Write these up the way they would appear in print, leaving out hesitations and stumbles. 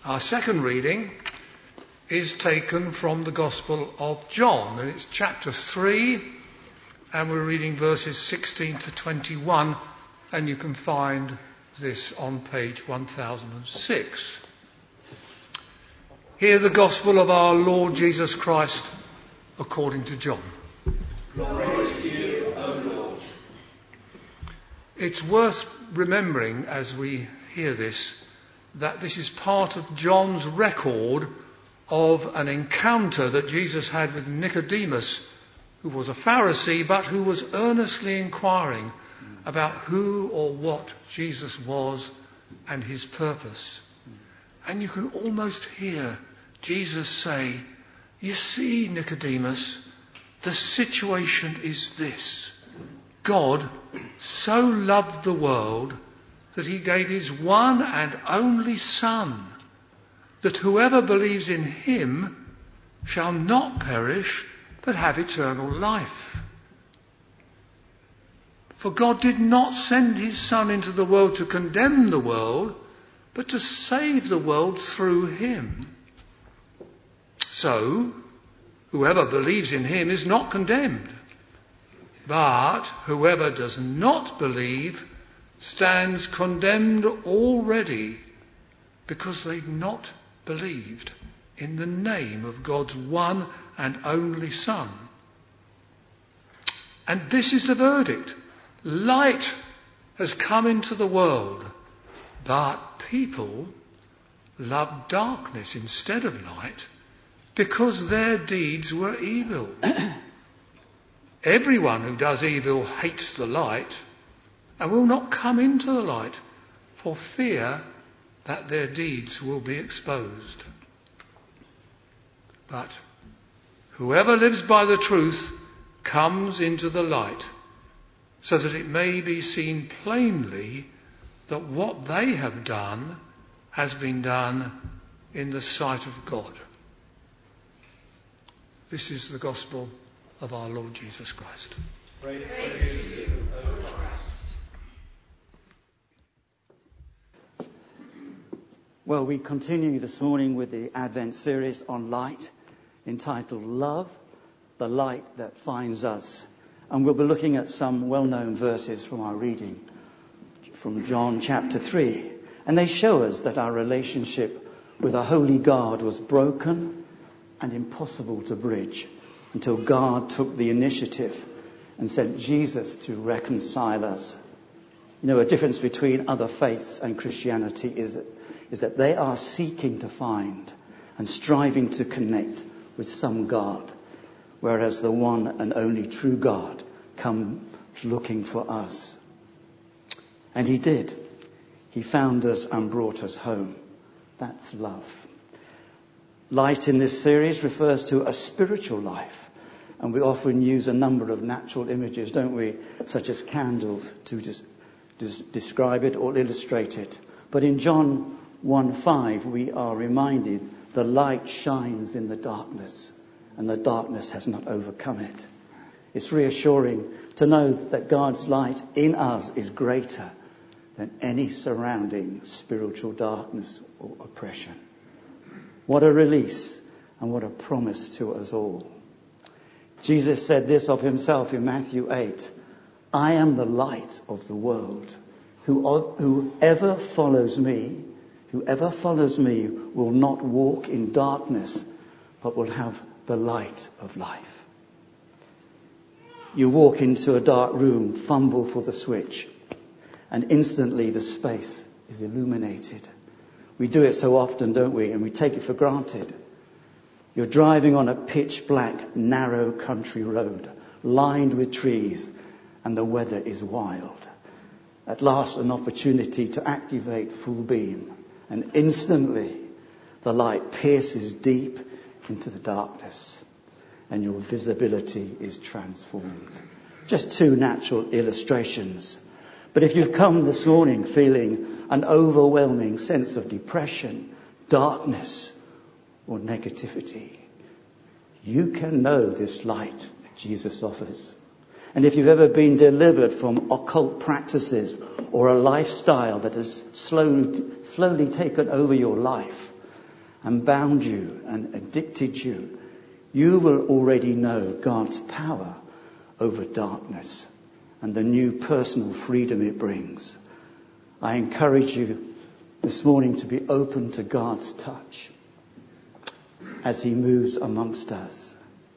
Our second reading is taken from the Gospel of John, and it's chapter 3, and we're reading verses 16 to 21, and you can find this on page 1006. Hear the Gospel of our Lord Jesus Christ according to John. Glory to you, O Lord. It's worth remembering as we hear this that this is part of John's record of an encounter that Jesus had with Nicodemus, who was a Pharisee but who was earnestly inquiring about who or what Jesus was and his purpose. And you can almost hear Jesus say, "You see, Nicodemus, the situation is this. God so loved the world that he gave his one and only Son, that whoever believes in him shall not perish but have eternal life. For God did not send his Son into the world to condemn the world, but to save the world through him. So, whoever believes in him is not condemned. But whoever does not believe stands condemned already, because they've not believed in the name of God's one and only Son. And this is the verdict. Light has come into the world, but people love darkness instead of light, because their deeds were evil. Everyone who does evil hates the light and will not come into the light for fear that their deeds will be exposed. But whoever lives by the truth comes into the light, so that it may be seen plainly that what they have done has been done in the sight of God." This is the gospel of our Lord Jesus Christ. Praise to you, O Christ. Well, we continue this morning with the Advent series on light, entitled Love, the Light That Finds Us. And we'll be looking at some well-known verses from our reading from John chapter 3. And they show us that our relationship with a holy God was broken and impossible to bridge until God took the initiative and sent Jesus to reconcile us. You know, a difference between other faiths and Christianity is that they are seeking to find and striving to connect with some God, whereas the one and only true God comes looking for us. And he did. He found us and brought us home. That's love. Light in this series refers to a spiritual life, and we often use a number of natural images, don't we, such as candles to describe it or illustrate it. But in John 1:5 we are reminded the light shines in the darkness, and the darkness has not overcome it. It's reassuring to know that God's light in us is greater than any surrounding spiritual darkness or oppression. What a release and what a promise to us all. Jesus said this of himself in Matthew 8, "I am the light of the world. Whoever follows me will not walk in darkness, but will have the light of life." You walk into a dark room, fumble for the switch, and instantly the space is illuminated. We do it so often, don't we? And we take it for granted. You're driving on a pitch black, narrow country road, lined with trees, and the weather is wild. At last, an opportunity to activate full beam, and instantly the light pierces deep into the darkness, and your visibility is transformed. Just two natural illustrations. But if you've come this morning feeling an overwhelming sense of depression, darkness, or negativity, you can know this light that Jesus offers. And if you've ever been delivered from occult practices or a lifestyle that has slowly taken over your life, and bound you and addicted you, you will already know God's power over darkness and the new personal freedom it brings. I encourage you this morning to be open to God's touch as he moves amongst us.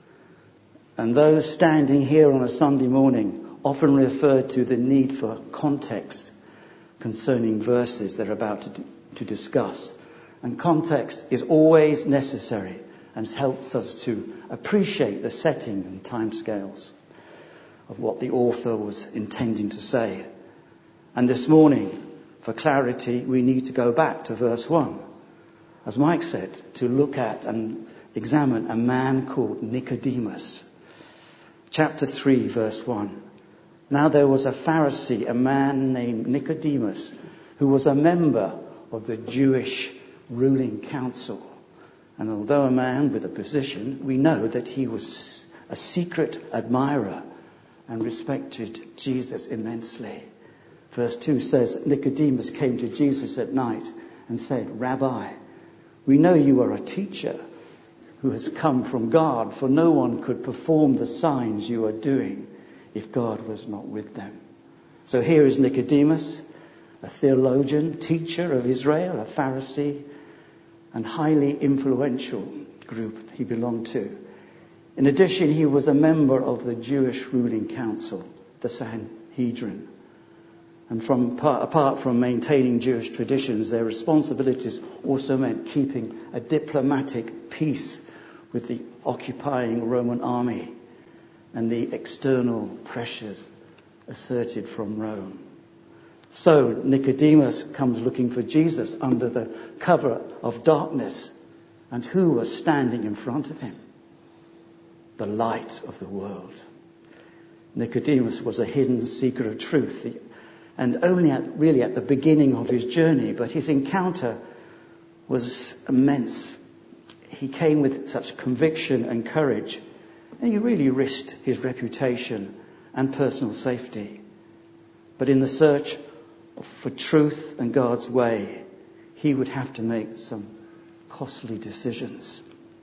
And those standing here on a Sunday morning often refer to the need for context concerning verses they're about to discuss. And context is always necessary and helps us to appreciate the setting and timescales of what the author was intending to say. And this morning, for clarity, we need to go back to verse 1. As Mike said, to look at and examine a man called Nicodemus. Chapter 3, verse 1. Now there was a Pharisee, a man named Nicodemus, who was a member of the Jewish ruling council. And although a man with a position, we know that he was a secret admirer and respected Jesus immensely. Verse 2 says, Nicodemus came to Jesus at night and said, Rabbi, we know you are a teacher who has come from God, for no one could perform the signs you are doing if God was not with them. So here is Nicodemus, a theologian, teacher of Israel, a Pharisee, and highly influential group he belonged to. In addition, he was a member of the Jewish ruling council, the Sanhedrin. And apart from maintaining Jewish traditions, their responsibilities also meant keeping a diplomatic peace with the occupying Roman army and the external pressures asserted from Rome. So Nicodemus comes looking for Jesus under the cover of darkness. And who was standing in front of him? The light of the world. Nicodemus was a hidden seeker of truth, and only at the beginning of his journey, but his encounter was immense. He came with such conviction and courage, and he really risked his reputation and personal safety. But in the search for truth and God's way, he would have to make some costly decisions.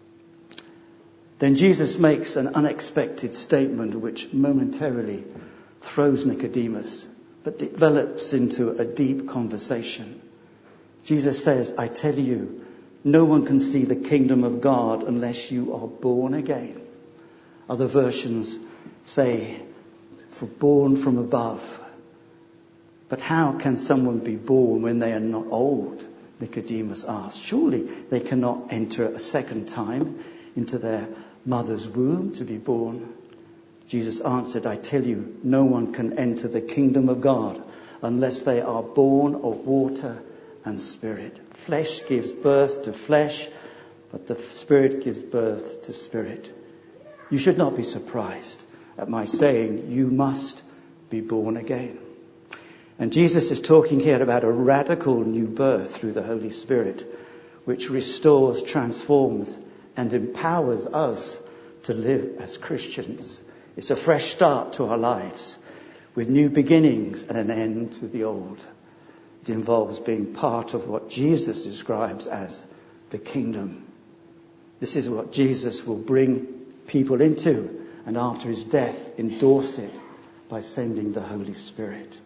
Then Jesus makes an unexpected statement which momentarily throws Nicodemus, but develops into a deep conversation. Jesus says, I tell you, no one can see the kingdom of God unless you are born again. Other versions say, for born from above. But how can someone be born when they are not old? Nicodemus asked. Surely they cannot enter a second time into their mother's womb to be born. Jesus answered, I tell you, no one can enter the kingdom of God unless they are born of water and spirit. Flesh gives birth to flesh, but the Spirit gives birth to spirit. You should not be surprised at my saying, you must be born again. And Jesus is talking here about a radical new birth through the Holy Spirit, which restores, transforms, and empowers us to live as Christians. It's a fresh start to our lives, with new beginnings and an end to the old. It involves being part of what Jesus describes as the kingdom. This is what Jesus will bring people into, and after his death, endorse it by sending the Holy Spirit.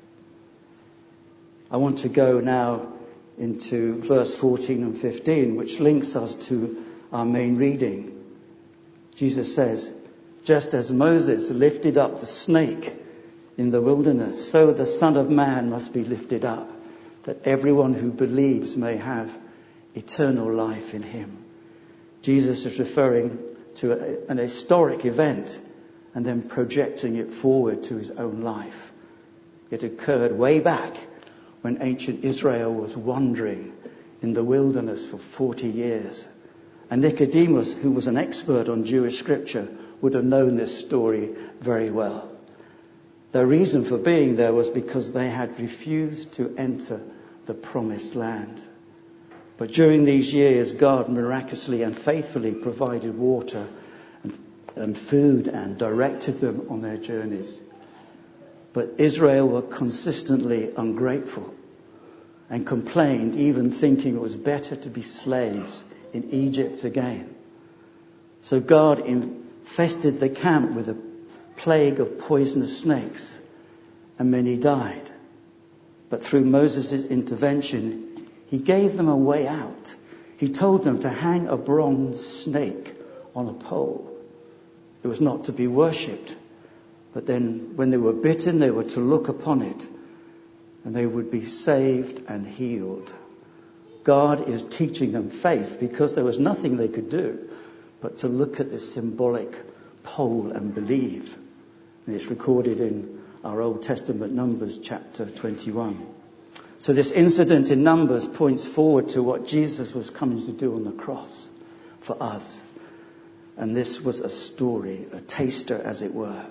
I want to go now into verse 14 and 15, which links us to our main reading. Jesus says, just as Moses lifted up the snake in the wilderness, so the Son of Man must be lifted up, that everyone who believes may have eternal life in him. Jesus is referring to an historic event and then projecting it forward to his own life. It occurred way back when ancient Israel was wandering in the wilderness for 40 years. And Nicodemus, who was an expert on Jewish scripture, would have known this story very well. The reason for being there was because they had refused to enter the promised land. But during these years, God miraculously and faithfully provided water and food and directed them on their journeys. But Israel were consistently ungrateful and complained, even thinking it was better to be slaves in Egypt again. So God infested the camp with a plague of poisonous snakes, and many died. But through Moses' intervention, he gave them a way out. He told them to hang a bronze snake on a pole. It was not to be worshipped, but then when they were bitten, they were to look upon it, and they would be saved and healed. God is teaching them faith because there was nothing they could do but to look at this symbolic pole and believe. And it's recorded in our Old Testament Numbers chapter 21. So this incident in Numbers points forward to what Jesus was coming to do on the cross for us. And this was a story, a taster as it were.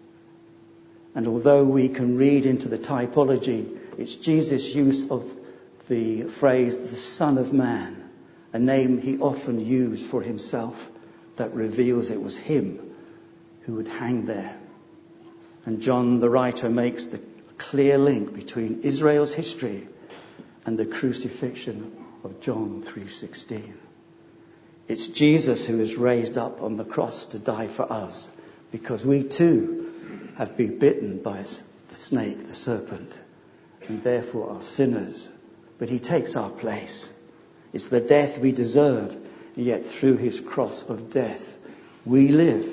And although we can read into the typology, it's Jesus' use of the phrase, the Son of Man, a name he often used for himself that reveals it was him who would hang there. And John, the writer, makes the clear link between Israel's history and the crucifixion of John 3:16. It's Jesus who is raised up on the cross to die for us, because we too have been bitten by the snake, the serpent, and therefore are sinners. But he takes our place. It's the death we deserve, yet through his cross of death we live.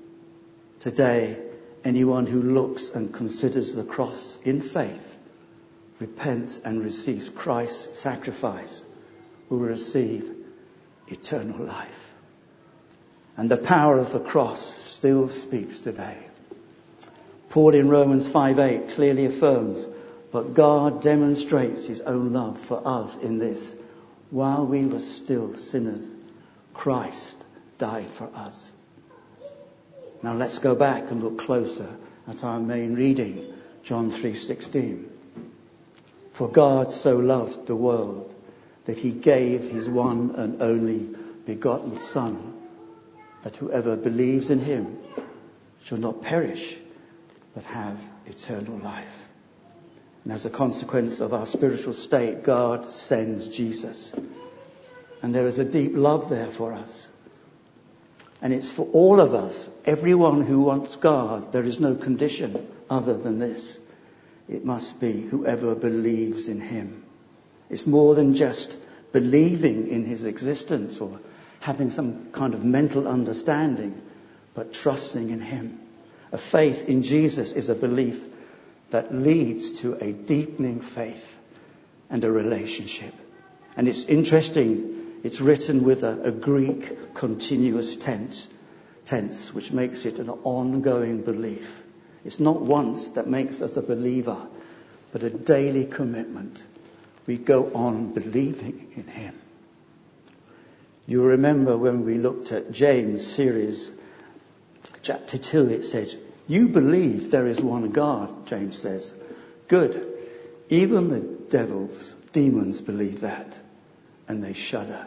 Today, anyone who looks and considers the cross in faith, repents and receives Christ's sacrifice, will receive eternal life. And the power of the cross still speaks today. Paul in Romans 5:8 clearly affirms, but God demonstrates his own love for us in this: while we were still sinners, Christ died for us. Now let's go back and look closer at our main reading, John 3:16. For God so loved the world that he gave his one and only begotten Son, that whoever believes in him shall not perish, but have eternal life. And as a consequence of our spiritual state, God sends Jesus. And there is a deep love there for us. And it's for all of us, everyone who wants God. There is no condition other than this. It must be whoever believes in him. It's more than just believing in his existence or having some kind of mental understanding, but trusting in him. A faith in Jesus is a belief that leads to a deepening faith and a relationship. And it's interesting, it's written with a Greek continuous tense, which makes it an ongoing belief. It's not once that makes us a believer, but a daily commitment. We go on believing in him. You remember when we looked at James' series, chapter 2, it said, you believe there is one God, James says. Good. Even the demons believe that, and they shudder.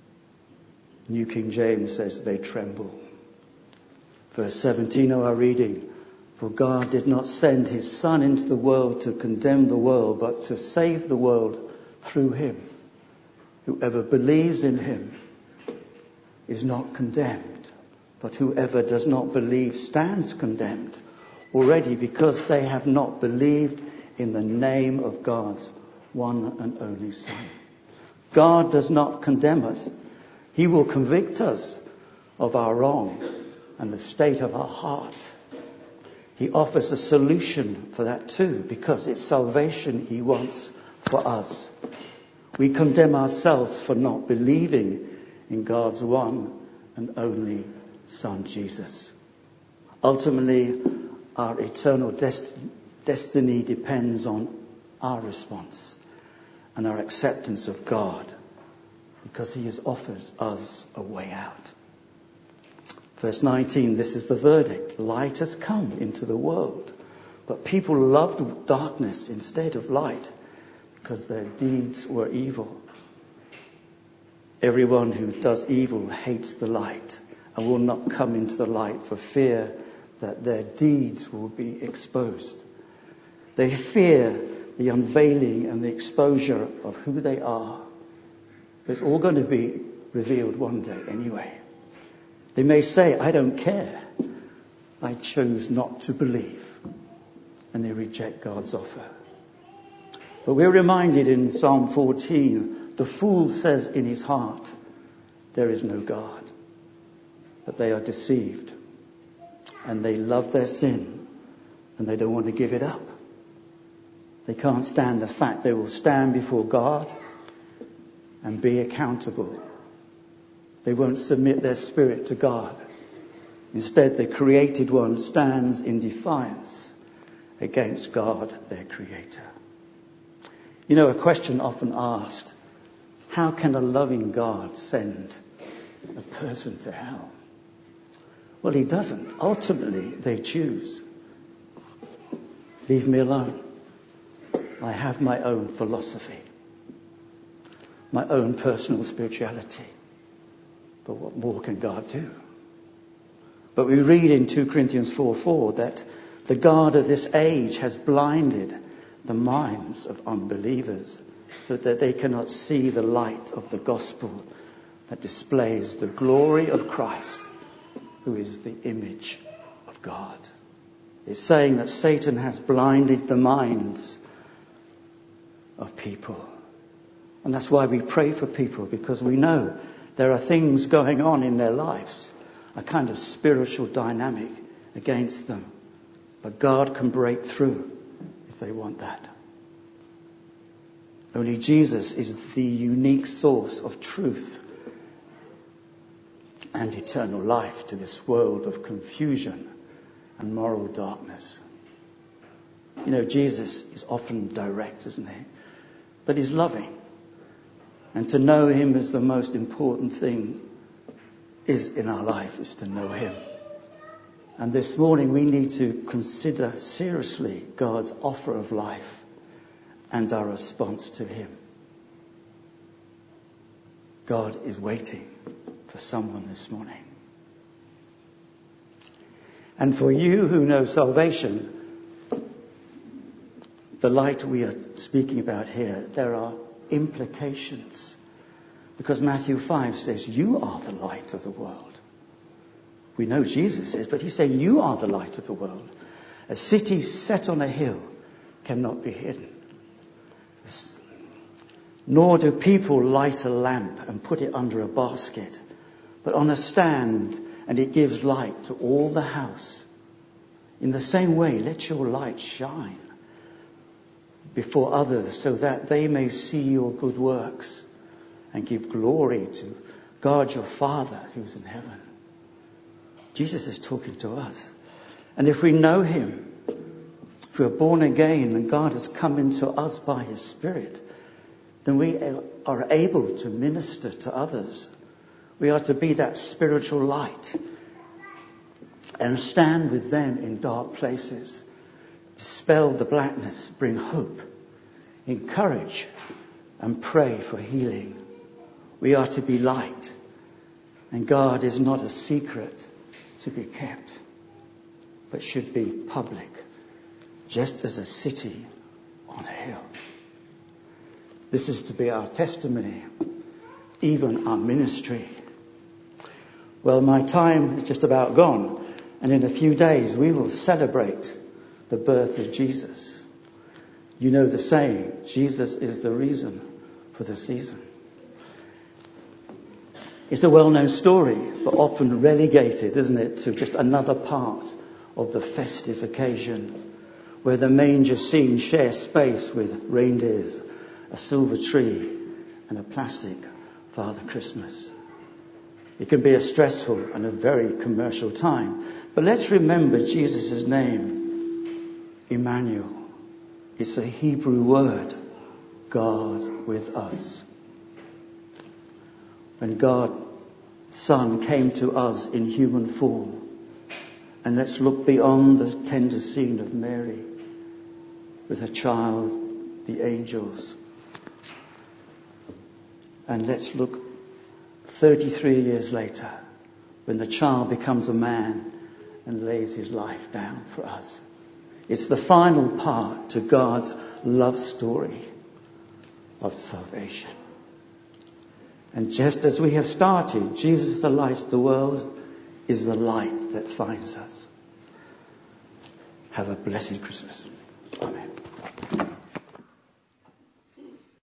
New King James says they tremble. Verse 17 of our reading, for God did not send his Son into the world to condemn the world, but to save the world through him. Whoever believes in him is not condemned, but whoever does not believe stands condemned already, because they have not believed in the name of God's one and only Son. God does not condemn us. He will convict us of our wrong and the state of our heart. He offers a solution for that too, because it's salvation he wants for us. We condemn ourselves for not believing in God's one and only Son, Jesus. Ultimately, our eternal destiny depends on our response and our acceptance of God, because he has offered us a way out. Verse 19, this is the verdict. Light has come into the world, but people loved darkness instead of light, because their deeds were evil. Everyone who does evil hates the light and will not come into the light for fear that their deeds will be exposed. They fear the unveiling and the exposure of who they are. It's all going to be revealed one day anyway. They may say, I don't care. I choose not to believe. And they reject God's offer. But we're reminded in Psalm 14, the fool says in his heart, there is no God. But they are deceived. And they love their sin. And they don't want to give it up. They can't stand the fact they will stand before God and be accountable. They won't submit their spirit to God. Instead, the created one stands in defiance against God, their creator. You know, a question often asked, how can a loving God send a person to hell? Well, he doesn't. Ultimately, they choose. Leave me alone. I have my own philosophy, my own personal spirituality. But what more can God do? But we read in 2 Corinthians 4:4 that the God of this age has blinded the minds of unbelievers so that they cannot see the light of the gospel that displays the glory of Christ, who is the image of God. It's saying that Satan has blinded the minds of people. And that's why we pray for people, because we know there are things going on in their lives, a kind of spiritual dynamic against them. But God can break through if they want that. Only Jesus is the unique source of truth and eternal life to this world of confusion and moral darkness. You know, Jesus is often direct, isn't he? But he's loving. And to know him is the most important thing in our life, is to know him. And this morning we need to consider seriously God's offer of life and our response to him. God is waiting for someone this morning. And for you who know salvation, the light we are speaking about here, there are implications. Because Matthew 5 says, you are the light of the world. We know Jesus is, but he's saying you are the light of the world. A city set on a hill cannot be hidden. Nor do people light a lamp and put it under a basket, but on a stand, and it gives light to all the house. In the same way, let your light shine before others, so that they may see your good works and give glory to God your Father who's in heaven. Jesus is talking to us. And if we know him, if we're born again and God has come into us by his Spirit, then we are able to minister to others. We are to be that spiritual light and stand with them in dark places. Dispel the blackness, bring hope, encourage and pray for healing. We are to be light, and God is not a secret to be kept, but should be public, just as a city on a hill. This is to be our testimony, even our ministry. Well, my time is just about gone, and in a few days we will celebrate the birth of Jesus. You know the saying, Jesus is the reason for the season. It's a well-known story, but often relegated, isn't it, to just another part of the festive occasion, where the manger scene shares space with reindeers, a silver tree, and a plastic Father Christmas. It can be a stressful and a very commercial time, but let's remember Jesus' name, Emmanuel. It's a Hebrew word, God with us. When God, Son, came to us in human form. And let's look beyond the tender scene of Mary with her child, the angels. And let's look 33 years later, when the child becomes a man and lays his life down for us. It's the final part to God's love story of salvation. And just as we have started, Jesus, the light of the world, is the light that finds us. Have a blessed Christmas.